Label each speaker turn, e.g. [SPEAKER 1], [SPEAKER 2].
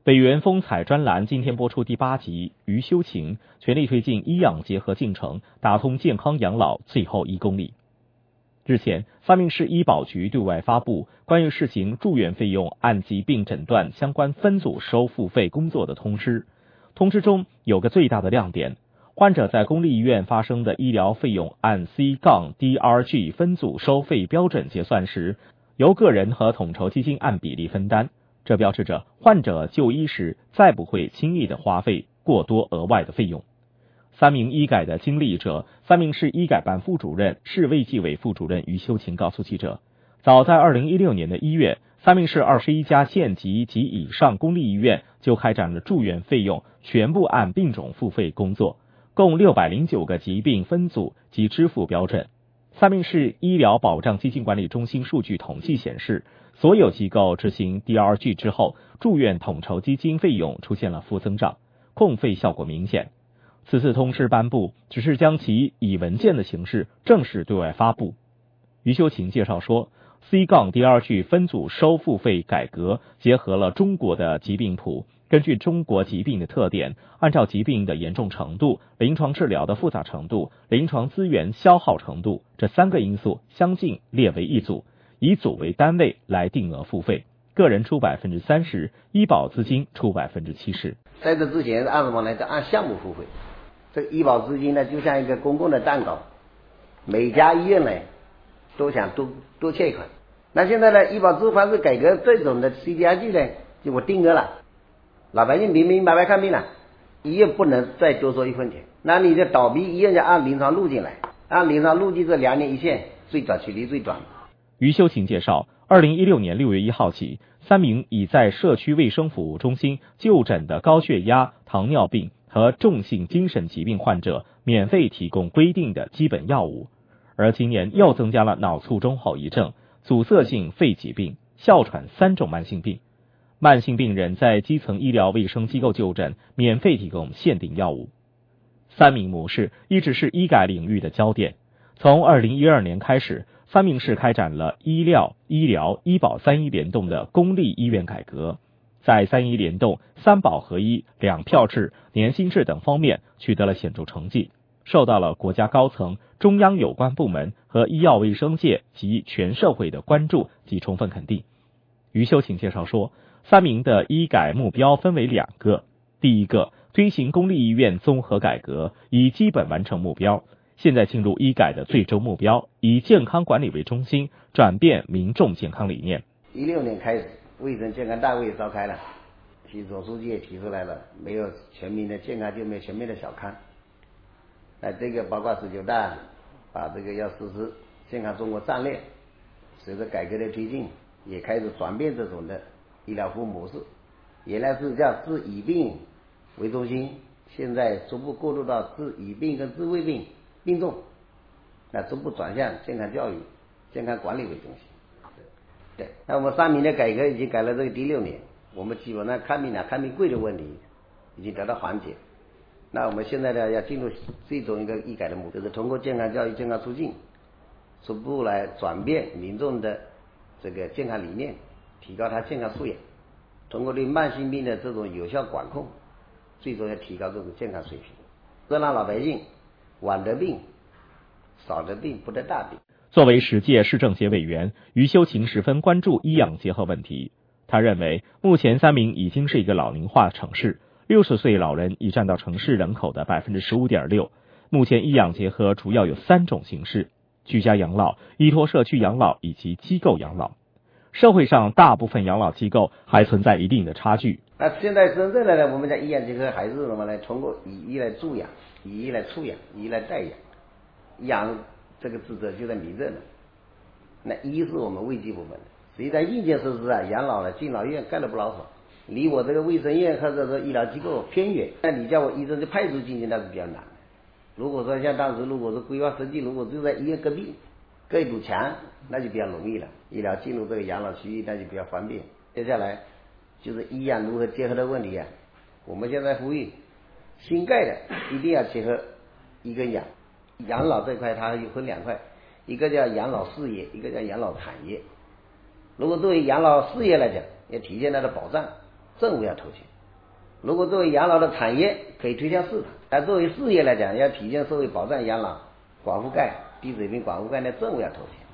[SPEAKER 1] 委员风采专栏今天播出第8集，余修情全力推进医养结合进程，打通健康养老最后1公里。日前，三明市医保局对外发布关于试行住院费用按疾病诊断相关分组收付费工作的通知。通知中有个最大的亮点，患者在公立医院发生的医疗费用按 C-DRG 分组收费标准结算时，由个人和统筹基金按比例分担。这标志着患者就医时再不会轻易的花费过多额外的费用。三明医改的经历者，三明市医改办副主任、市卫计委副主任余修情告诉记者，早在2016年的1月，三明市21家县级及以上公立医院就开展了住院费用全部按病种付费工作，共609个疾病分组及支付标准。三明市医疗保障基金管理中心数据统计显示，所有机构执行 DRG 之后，住院统筹基金费用出现了负增长，控费效果明显。此次通知颁布只是将其以文件的形式正式对外发布。余修情介绍说， C-DRG 分组收付费改革结合了中国的疾病谱，根据中国疾病的特点，按照疾病的严重程度、临床治疗的复杂程度、临床资源消耗程度这3个因素相近列为一组，以组为单位来定额付费，个人出30%，医保资金出70%。
[SPEAKER 2] 在这之前按什么呢？按项目付费。这个医保资金呢，就像一个公共的蛋糕，每家医院呢都想多切一块。那现在呢，医保支付方式改革这种的 CDRG 呢，就我定额了，老百姓明明白白看病了，医院不能再多收1分钱。那你的倒闭医院就按临床路径来，按临床路径这2年一线，最短距离最短。
[SPEAKER 1] 余修情介绍，2016年6月1号起，三明已在社区卫生服务中心就诊的高血压、糖尿病和重性精神疾病患者免费提供规定的基本药物，而今年又增加了脑卒中后遗症、阻塞性肺疾病、哮喘3种慢性病。慢性病人在基层医疗卫生机构就诊，免费提供限定药物。三明模式一直是医改领域的焦点。从2012年开始，三明市开展了医疗、医保3医联动的公立医院改革，在3医联动、3保合一、2票制、年薪制等方面取得了显著成绩，受到了国家高层、中央有关部门和医药卫生界及全社会的关注及充分肯定。余修情介绍说，三明的医改目标分为2个，第一个，推行公立医院综合改革，以基本完成目标。现在进入医改的最终目标，以健康管理为中心，转变民众健康理念。
[SPEAKER 2] 16年开始，卫生健康大会召开了，习总书记也提出来了，没有全民的健康就没有全面的小康。那这个包括19大把这个要实施健康中国战略，随着改革的推进，也开始转变这种的医疗服务模式，原来是叫治已病为中心，现在逐步过渡到治已病跟治未病并重，那逐步转向健康教育、健康管理为中心。对，那我们三明的改革已经改了这个第6年，我们基本上看病贵的问题已经得到缓解。那我们现在呢，要进入这种一个医改的目的，就是通过健康教育、健康促进，逐步来转变民众的这个健康理念，提高他健康素养，通过对慢性病的这种有效管控，最终要提高这种健康水平，让老百姓晚得病、少得病、不得大病。
[SPEAKER 1] 作为10届市政协委员，余修情十分关注医养结合问题。他认为，目前三明已经是一个老龄化城市，60岁老人已占到城市人口的 15.6%。目前医养结合主要有3种形式：居家养老、依托社区养老以及机构养老。社会上大部分养老机构还存在一定的差距。
[SPEAKER 2] 那现在真正的呢，我们讲医养结合还是什么呢？通过以医来助养，以医来促养，以医来代养。养这个职责就在民政的，那医是我们卫计部门的。实际上硬件设施啊，养老的敬老院盖了不老少，离我这个卫生院或者说医疗机构偏远，那你叫我医生就派出进去，那是比较难的。如果说像当时如果是规划设计，如果就在医院隔壁隔一堵墙，那就比较容易了，医疗进入这个养老区域那就比较方便。接下来就是医养如何结合的问题啊，我们现在呼吁新盖的一定要结合医跟养。养老这块它有分2块，一个叫养老事业，一个叫养老产业。如果作为养老事业来讲，要体现它的保障， 政府要投钱。如果作为养老的产业，可以推向市场，但作为事业来讲，要体现社会保障养老、广覆盖、低水平广覆盖的政府要投钱。